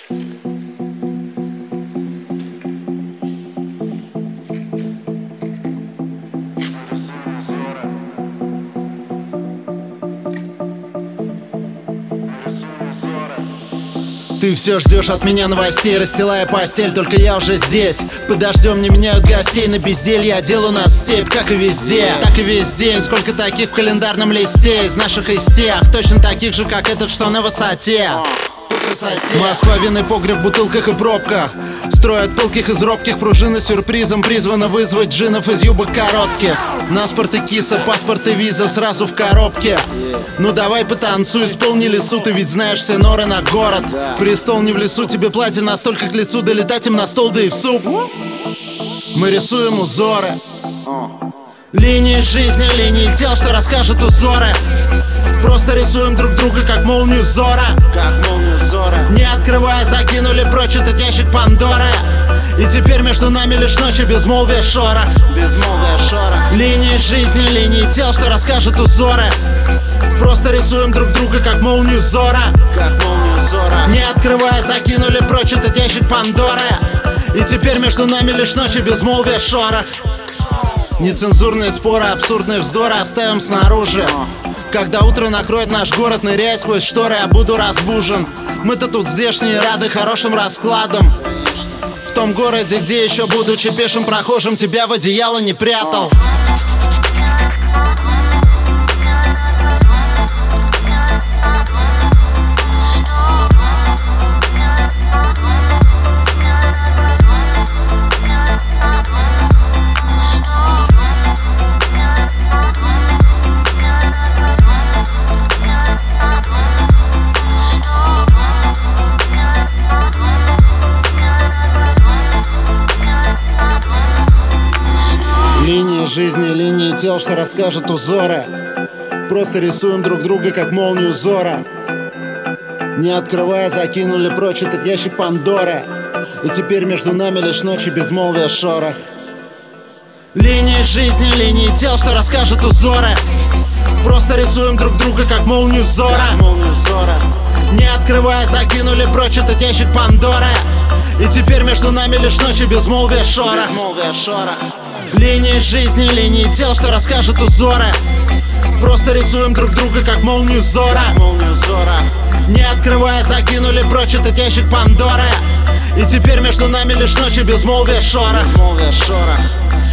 Ты все ждешь от меня новостей, расстилая постель, только я уже здесь. Под дождем не меняют гостей, на безделье одел у нас степь, как и везде. Так и весь день, сколько таких в календарном листе из наших из тех, точно таких же, как этот, что на высоте. Москва, винный погреб в бутылках и пробках. Строят пылких из робких, пружина сюрпризом призвана вызвать джинов из юбок коротких. Наспорт и киса, паспорт и виза сразу в коробке. Ну давай потанцуй, исполнили суд, ты ведь знаешь все норы на город. Престол не в лесу, тебе платье настолько к лицу, долетать им на стол, да и в суп. Мы рисуем узоры, линии жизни, линии тел, что расскажут узоры. Просто рисуем друг друга, как молнию Зора. Не открывая, закинули прочь этот ящик Пандоры. И теперь между нами лишь ночи, безмолвие, шорох. Линии жизни, линии тел, что расскажут узоры. Просто рисуем друг друга, как молнию Зора. Не открывая, закинули прочь этот ящик Пандоры. И теперь между нами лишь ночи, безмолвие, шорох. Нецензурные споры, абсурдные вздоры оставим снаружи. Когда утро накроет наш город, ныряя сквозь шторы, я буду разбужен. Мы-то тут здешние рады хорошим раскладом. В том городе, где еще будучи пешим прохожим, тебя в одеяло не прятал. Линии жизни, линии тел, что расскажут узоры. Просто рисуем друг друга, как молнию Зора. Не открывая, закинули прочь этот ящик Пандоры. И теперь между нами лишь ночи, безмолвие, шорох. Линии жизни, линии тел, что расскажут узоры. Просто рисуем друг друга, как молнию Зора. Не открывая, закинули прочь этот ящик Пандоры. И теперь между нами лишь ночи, безмолвие, шорох. Линии жизни, линии тел, что расскажут узоры. Просто рисуем друг друга, как молнию Зора. Не открывая, закинули прочь этот ящик Пандоры. И теперь между нами лишь ночи, безмолвие, шорох.